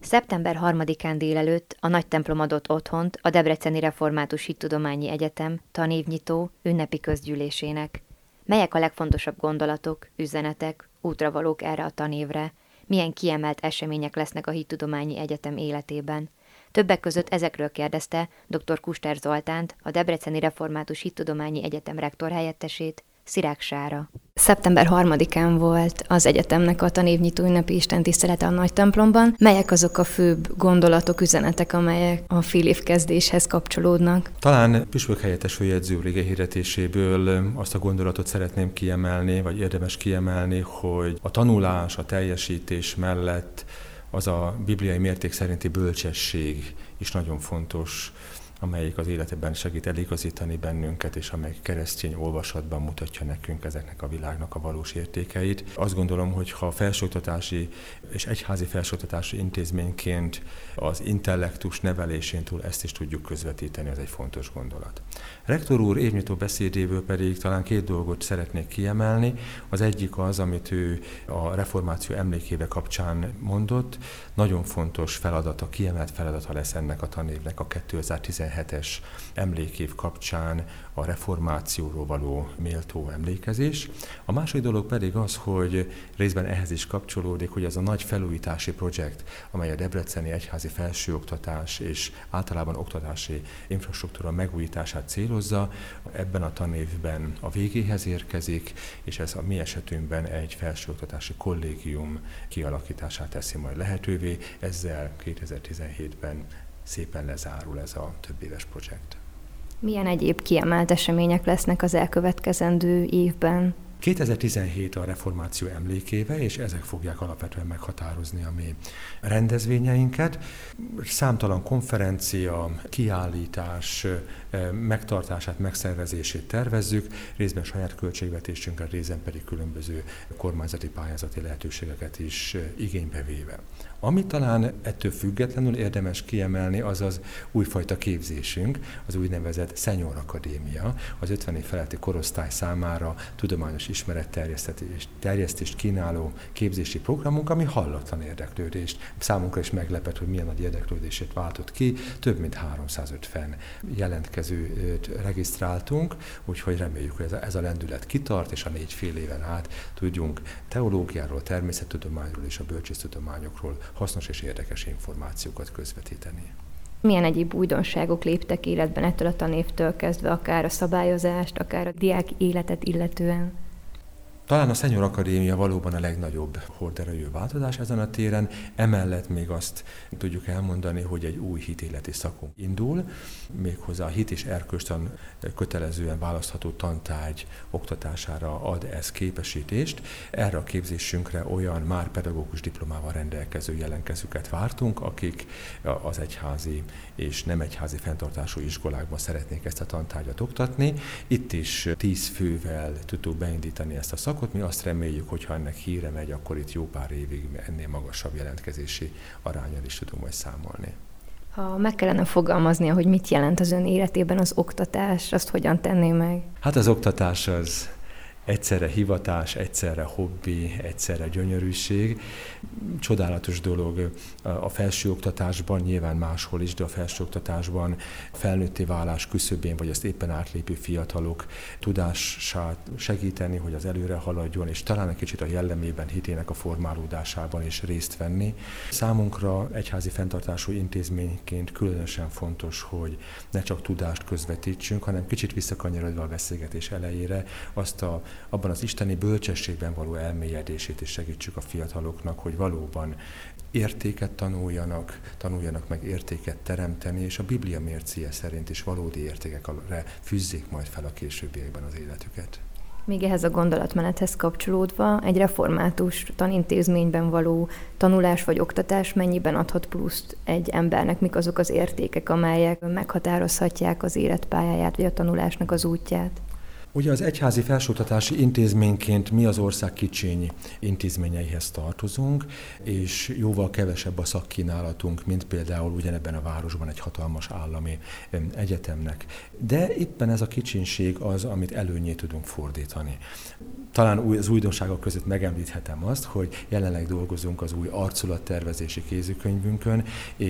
Szeptember 3-án délelőtt a nagy templom adott otthont a Debreceni Református Hittudományi Egyetem tanévnyitó ünnepi közgyűlésének. Melyek a legfontosabb gondolatok, üzenetek, útravalók erre a tanévre? Milyen kiemelt események lesznek a Hittudományi Egyetem életében? Többek között ezekről kérdezte dr. Kuster Zoltánt, a Debreceni Református Hittudományi Egyetem rektorhelyettesét, Szirák Sára. Szeptember 3-án volt az egyetemnek a tanévnyitó ünnepi istentisztelete a nagy templomban. Melyek azok a főbb gondolatok, üzenetek, amelyek a félévkezdéshez kapcsolódnak? Talán püspök helyettes főjegyző úr hirdetéséből azt a gondolatot szeretném kiemelni, vagy érdemes kiemelni, hogy a tanulás, a teljesítés mellett az a bibliai mérték szerinti bölcsesség is nagyon fontos, amelyik az életében segít eligazítani bennünket, és amely keresztény olvasatban mutatja nekünk ezeknek a világnak a valós értékeit. Azt gondolom, hogy ha felsőoktatási és egyházi felsőoktatási intézményként az intellektus nevelésén túl ezt is tudjuk közvetíteni, az egy fontos gondolat. Rektor úr évnyitó beszédéből pedig talán 2 dolgot szeretnék kiemelni. Az egyik az, amit ő a reformáció emlékéve kapcsán mondott. Nagyon fontos feladata, kiemelt feladata lesz ennek a tanévnek a 2017-es emlékév kapcsán a reformációról való méltó emlékezés. A második dolog pedig az, hogy részben ehhez is kapcsolódik, hogy ez a nagy felújítási projekt, amely a debreceni egyházi felsőoktatás és általában oktatási infrastruktúra megújítását célozza, ebben a tanévben a végéhez érkezik, és ez a mi esetünkben egy felsőoktatási kollégium kialakítását teszi majd lehetővé. Ezzel 2017-ben szépen lezárul ez a többéves projekt. Milyen egyéb kiemelt események lesznek az elkövetkezendő évben? 2017 a reformáció emlékéve, és ezek fogják alapvetően meghatározni a mi rendezvényeinket. Számtalan konferencia, kiállítás megtartását, megszervezését tervezzük, részben saját költségvetésünkkel, részben pedig különböző kormányzati pályázati lehetőségeket is igénybe véve. Amit talán ettől függetlenül érdemes kiemelni, az az újfajta képzésünk, az úgynevezett Senior Akadémia, az 50 év feletti korosztály számára tudományos ismeretterjesztést kínáló képzési programunk, ami hallatlan érdeklődést. Számunkra is meglepett, hogy milyen nagy érdeklődését váltott ki. Több mint 350 jelentkezőt regisztráltunk, úgyhogy reméljük, hogy ez a lendület kitart, és a 4 fél éven át tudjunk teológiáról, természettudományról és a bölcsészetudományokról hasznos és érdekes információkat közvetíteni. Milyen egyéb újdonságok léptek életben ettől a tanévtől kezdve, akár a szabályozást, akár a diák életet illetően? Talán a Senior Akadémia valóban a legnagyobb horderejű változás ezen a téren, emellett még azt tudjuk elmondani, hogy egy új hitéleti szakunk indul, méghozzá a hit és erkölcstan kötelezően választható tantárgy oktatására ad ez képesítést. Erre a képzésünkre olyan már pedagógus diplomával rendelkező jelentkezőket vártunk, akik az egyházi és nem egyházi fenntartású iskolákban szeretnék ezt a tantárgyat oktatni. Itt is 10 fővel tudtuk beindítani ezt a szakot. Mi azt reméljük, hogy ha ennek híre megy, akkor itt jó pár évig ennél magasabb jelentkezési aránnyal is tudunk majd számolni. Ha meg kellene fogalmaznia, hogy mit jelent az ön életében az oktatás, azt hogyan tenné meg? Hát az oktatás az egyszerre hivatás, egyszerre hobbi, egyszerre gyönyörűség. Csodálatos dolog a felsőoktatásban, nyilván máshol is, de a felsőoktatásban felnőtté válás küszöbén, vagy ezt éppen átlépő fiatalok tudását segíteni, hogy az előre haladjon, és talán egy kicsit a jellemében, hitének a formálódásában is részt venni. Számunkra egyházi fenntartású intézményként különösen fontos, hogy ne csak tudást közvetítsünk, hanem kicsit visszakanyarodva a beszélgetés elejére, abban az isteni bölcsességben való elmélyedését is segítsük a fiataloknak, hogy valóban értéket tanuljanak meg értéket teremteni, és a Biblia mércéje szerint is valódi értékekre fűzzék majd fel a későbbiekben az életüket. Még ehhez a gondolatmenethez kapcsolódva, egy református tanintézményben való tanulás vagy oktatás mennyiben adhat pluszt egy embernek, mik azok az értékek, amelyek meghatározhatják az életpályáját vagy a tanulásnak az útját? Ugye az egyházi felsőoktatási intézményként mi az ország kicsiny intézményeihez tartozunk, és jóval kevesebb a szakkínálatunk, mint például ugyanebben a városban egy hatalmas állami egyetemnek. De éppen ez a kicsinség az, amit előnyét tudunk fordítani. Talán az újdonságok között megemlíthetem azt, hogy jelenleg dolgozunk az új arculattervezési kézikönyvünkön,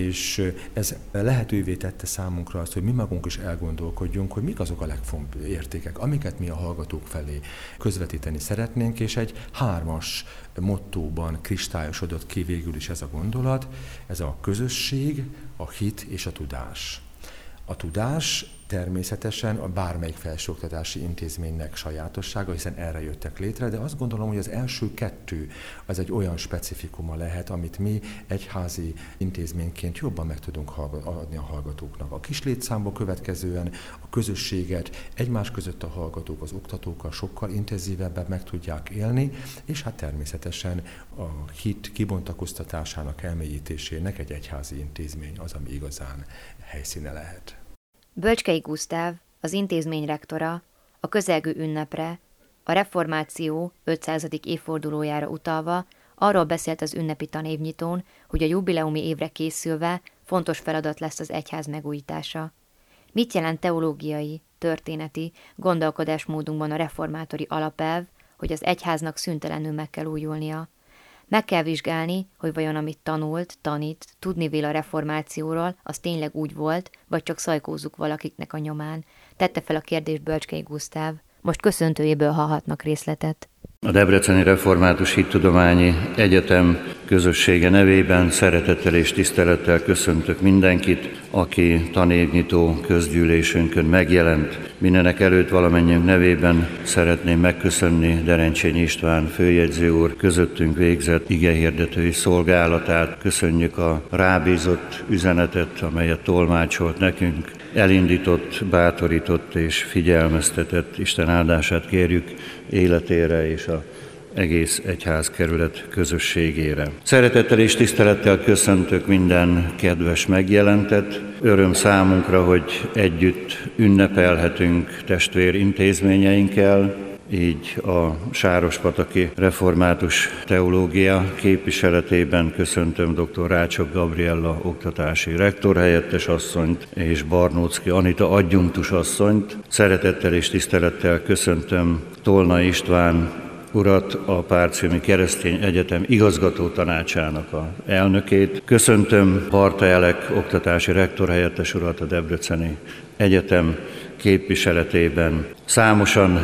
és ez lehetővé tette számunkra azt, hogy mi magunk is elgondolkodjunk, hogy mik azok a legfontosabb értékek, amiket mi a hallgatók felé közvetíteni szeretnénk, és egy 3-as mottóban kristályosodott ki végül is ez a gondolat, ez a közösség, a hit és a tudás. A tudás természetesen a bármelyik felsőoktatási intézménynek sajátossága, hiszen erre jöttek létre, de azt gondolom, hogy az első 2 az egy olyan specifikuma lehet, amit mi egyházi intézményként jobban meg tudunk adni a hallgatóknak. A kis létszámba következően a közösséget egymás között a hallgatók, az oktatókkal sokkal intenzívebben meg tudják élni, és hát természetesen a hit kibontakoztatásának, elmélyítésének egy egyházi intézmény az, ami igazán helyszíne lehet. Bölcskei Gusztáv, az intézmény rektora, a közelgő ünnepre, a reformáció 500. évfordulójára utalva arról beszélt az ünnepi tanévnyitón, hogy a jubileumi évre készülve fontos feladat lesz az egyház megújítása. Mit jelent teológiai, történeti gondolkodásmódunkban a reformátori alapelv, hogy az egyháznak szüntelenül meg kell újulnia? Meg kell vizsgálni, hogy vajon amit tanult, tanít, tudni vél a reformációról, az tényleg úgy volt, vagy csak szajkózzuk valakiknek a nyomán. Tette fel a kérdést Bölcskei Gusztáv. Most köszöntőjéből hallhatnak részletet. A Debreceni Református Hittudományi Egyetem közössége nevében szeretettel és tisztelettel köszöntök mindenkit, aki tanévnyitó közgyűlésünkön megjelent. Mindenek előtt valamennyiünk nevében szeretném megköszönni Derencsényi István főjegyző úr közöttünk végzett igehirdetői szolgálatát. Köszönjük a rábízott üzenetet, amelyet tolmácsolt nekünk. Elindított, bátorított és figyelmeztetett. Isten áldását kérjük életére és az egész egyházkerület közösségére. Szeretettel és tisztelettel köszöntök minden kedves megjelentet. Öröm számunkra, hogy együtt ünnepelhetünk testvérintézményeinkkel, így a Sárospataki Református Teológia képviseletében köszöntöm dr. Rácsok Gabriella oktatási rektorhelyettes asszonyt és Barnóczky Anita adjunktus asszonyt. Szeretettel és tisztelettel köszöntöm Tolnai István urat, a Párcimi Keresztény Egyetem igazgató tanácsának az elnökét. Köszöntöm Barta Elek oktatási rektorhelyettes urat a Debreceni Egyetem képviseletében. Számosan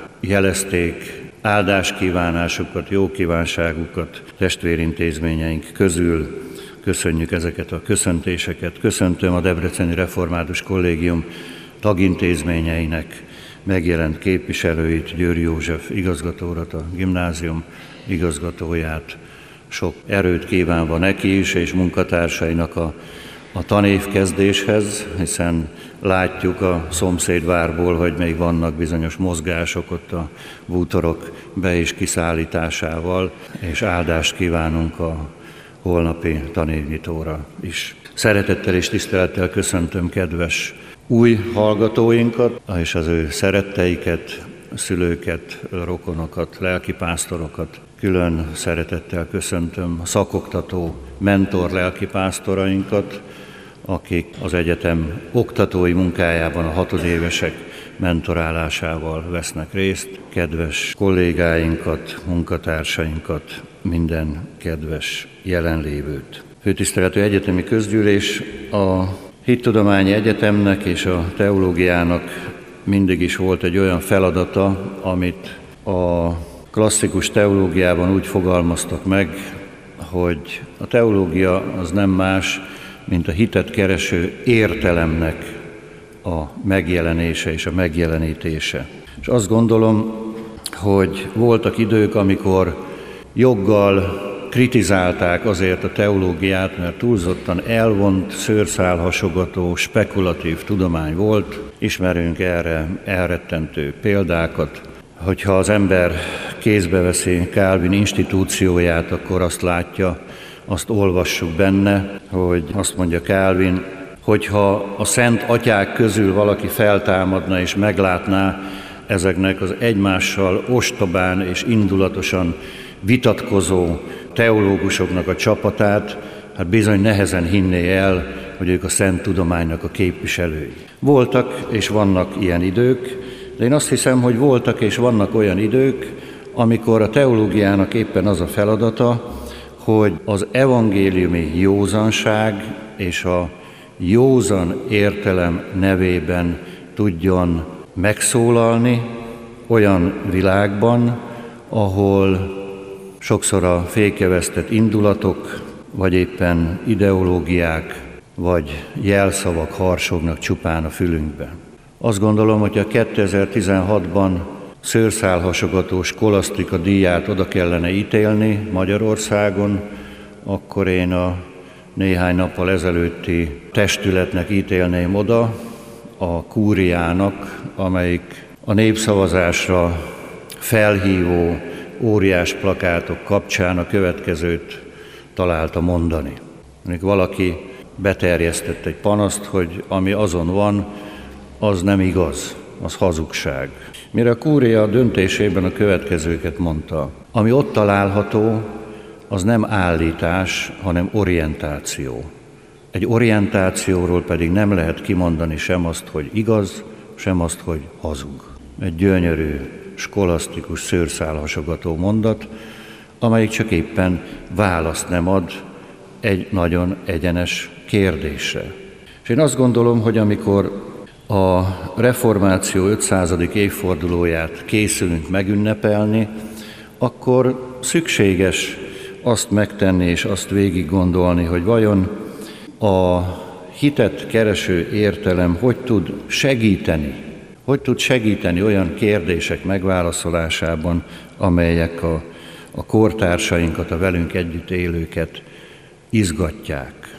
jelezték áldáskívánásukat, jó kívánságukat testvérintézményeink közül. Köszönjük ezeket a köszöntéseket. Köszöntöm a Debreceni Református Kollégium tagintézményeinek megjelent képviselőit, Győri József igazgató urat, a gimnázium igazgatóját. Sok erőt kívánva neki is, és munkatársainak a tanévkezdéshez, hiszen látjuk a szomszédvárból, hogy még vannak bizonyos mozgások ott a bútorok be- és kiszállításával, és áldást kívánunk a holnapi tanévnyitóra is. Szeretettel és tisztelettel köszöntöm kedves új hallgatóinkat, és az ő szeretteiket, szülőket, rokonokat, lelkipásztorokat. Külön szeretettel köszöntöm a szakoktató, mentor lelkipásztorainkat, akik az egyetem oktatói munkájában a 6 évesek mentorálásával vesznek részt, kedves kollégáinkat, munkatársainkat, minden kedves jelenlévőt. Főtiszteletű egyetemi közgyűlés a Hittudományi Egyetemnek és a teológiának mindig is volt egy olyan feladata, amit a klasszikus teológiában úgy fogalmaztak meg, hogy a teológia az nem más, mint a hitet kereső értelemnek a megjelenése és a megjelenítése. És azt gondolom, hogy voltak idők, amikor joggal kritizálták azért a teológiát, mert túlzottan elvont, szőrszálhasogató, spekulatív tudomány volt. Ismerünk erre elrettentő példákat. Hogyha az ember kézbe veszi Calvin institúcióját, akkor azt látja, azt olvassuk benne, hogy azt mondja Calvin, hogyha a szent atyák közül valaki feltámadna és meglátná, ezeknek az egymással ostobán és indulatosan vitatkozó teológusoknak a csapatát, hát bizony nehezen hinné el, hogy ők a szent tudománynak a képviselői. Voltak és vannak ilyen idők, de én azt hiszem, hogy voltak és vannak olyan idők, amikor a teológiának éppen az a feladata, hogy az evangéliumi józanság és a józan értelem nevében tudjon megszólalni olyan világban, ahol sokszor a fékevesztett indulatok, vagy éppen ideológiák, vagy jelszavak harsognak csupán a fülünkben. Azt gondolom, hogy a 2016-ban szőrszálhasogató skolasztika díját oda kellene ítélni Magyarországon, akkor én a néhány nappal ezelőtti testületnek ítélném oda, a kúriának, amelyik a népszavazásra felhívó óriás plakátok kapcsán a következőt találta mondani. Amikor valaki beterjesztett egy panaszt, hogy ami azon van, az nem igaz, az hazugság. Mire a kúria döntésében a következőket mondta. Ami ott található, az nem állítás, hanem orientáció. Egy orientációról pedig nem lehet kimondani sem azt, hogy igaz, sem azt, hogy hazug. Egy gyönyörű, skolasztikus, szőrszálhasogató mondat, amelyik csak éppen választ nem ad egy nagyon egyenes kérdésre. És én azt gondolom, hogy amikor a reformáció 500. évfordulóját készülünk megünnepelni, akkor szükséges azt megtenni és azt végig gondolni, hogy vajon a hitet kereső értelem hogy tud segíteni olyan kérdések megválaszolásában, amelyek a kortársainkat, a velünk együtt élőket izgatják.